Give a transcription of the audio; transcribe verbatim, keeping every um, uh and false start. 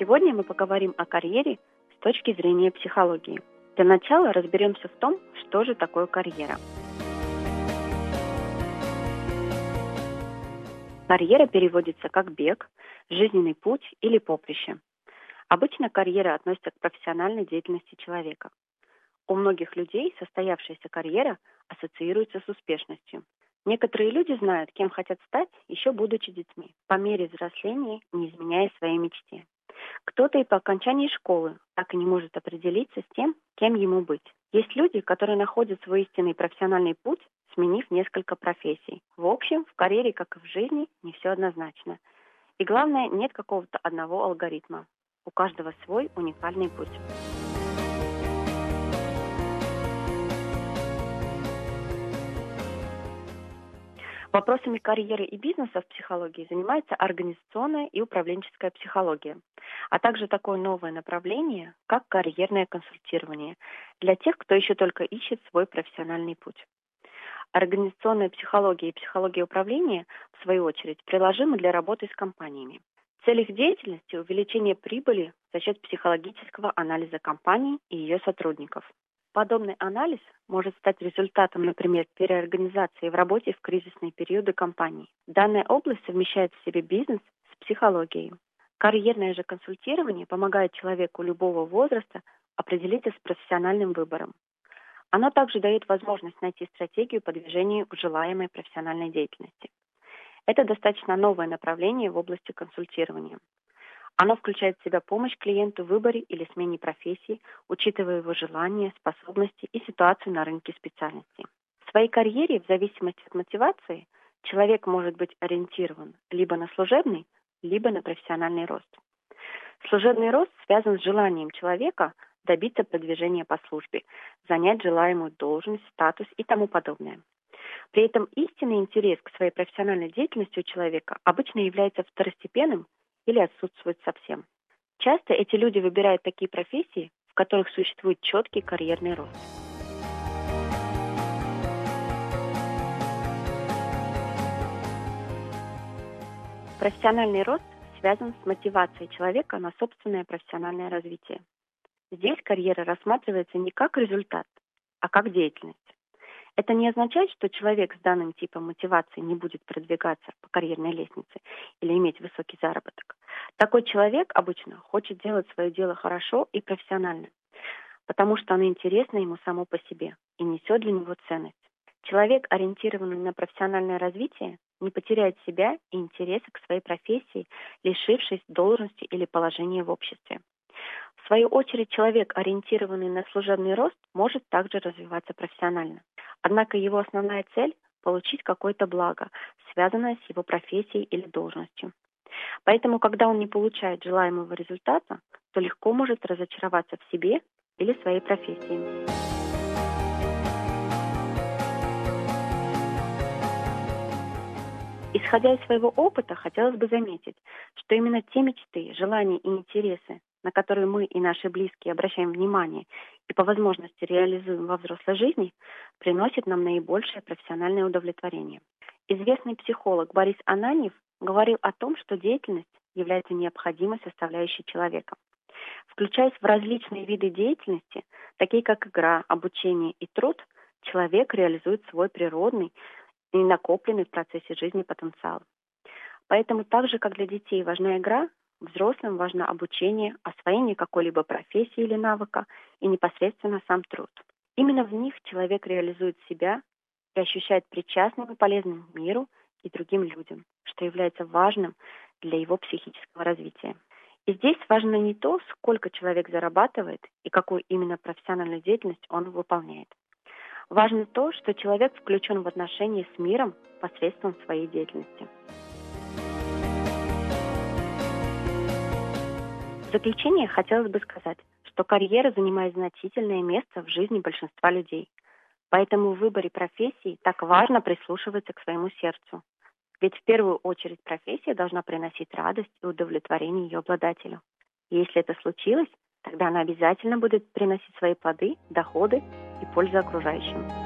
Сегодня мы поговорим о карьере с точки зрения психологии. Для начала разберемся в том, что же такое карьера. Карьера переводится как бег, жизненный путь или поприще. Обычно карьера относится к профессиональной деятельности человека. У многих людей состоявшаяся карьера ассоциируется с успешностью. Некоторые люди знают, кем хотят стать, еще будучи детьми, по мере взросления, не изменяя своей мечте. Кто-то и по окончании школы так и не может определиться с тем, кем ему быть. Есть люди, которые находят свой истинный профессиональный путь, сменив несколько профессий. В общем, в карьере, как и в жизни, не все однозначно. И главное, нет какого-то одного алгоритма. У каждого свой уникальный путь. Вопросами карьеры и бизнеса в психологии занимается организационная и управленческая психология, а также такое новое направление, как карьерное консультирование, для тех, кто еще только ищет свой профессиональный путь. Организационная психология и психология управления, в свою очередь, приложимы для работы с компаниями. Цель их деятельности – увеличение прибыли за счет психологического анализа компании и ее сотрудников. Подобный анализ может стать результатом, например, переорганизации в работе в кризисные периоды компании. Данная область совмещает в себе бизнес с психологией. Карьерное же консультирование помогает человеку любого возраста определиться с профессиональным выбором. Оно также дает возможность найти стратегию по движению к желаемой профессиональной деятельности. Это достаточно новое направление в области консультирования. Оно включает в себя помощь клиенту в выборе или смене профессии, учитывая его желания, способности и ситуацию на рынке специальностей. В своей карьере, в зависимости от мотивации, человек может быть ориентирован либо на служебный, либо на профессиональный рост. Служебный рост связан с желанием человека добиться продвижения по службе, занять желаемую должность, статус и тому подобное. При этом истинный интерес к своей профессиональной деятельности у человека обычно является второстепенным или отсутствует совсем. Часто эти люди выбирают такие профессии, в которых существует четкий карьерный рост. Профессиональный рост связан с мотивацией человека на собственное профессиональное развитие. Здесь карьера рассматривается не как результат, а как деятельность. Это не означает, что человек с данным типом мотивации не будет продвигаться по карьерной лестнице или иметь высокий заработок. Такой человек обычно хочет делать свое дело хорошо и профессионально, потому что оно интересно ему само по себе и несет для него ценность. Человек, ориентированный на профессиональное развитие, не потеряет себя и интереса к своей профессии, лишившись должности или положения в обществе. В свою очередь, человек, ориентированный на служебный рост, может также развиваться профессионально. Однако его основная цель – получить какое-то благо, связанное с его профессией или должностью. Поэтому, когда он не получает желаемого результата, то легко может разочароваться в себе или своей профессии. Исходя из своего опыта, хотелось бы заметить, что именно те мечты, желания и интересы, на которые мы и наши близкие обращаем внимание и по возможности реализуем во взрослой жизни, приносят нам наибольшее профессиональное удовлетворение. Известный психолог Борис Ананьев говорил о том, что деятельность является необходимой составляющей человека. Включаясь в различные виды деятельности, такие как игра, обучение и труд, человек реализует свой природный и накопленный в процессе жизни потенциал. Поэтому так же, как для детей важна игра, взрослым важно обучение, освоение какой-либо профессии или навыка и непосредственно сам труд. Именно в них человек реализует себя и ощущает причастным и полезным миру и другим людям, что является важным для его психического развития. И здесь важно не то, сколько человек зарабатывает и какую именно профессиональную деятельность он выполняет. Важно то, что человек включен в отношения с миром посредством своей деятельности. В заключение хотелось бы сказать, что карьера занимает значительное место в жизни большинства людей. Поэтому в выборе профессии так важно прислушиваться к своему сердцу. Ведь в первую очередь профессия должна приносить радость и удовлетворение ее обладателю. И если это случилось, тогда она обязательно будет приносить свои плоды, доходы и пользу окружающим.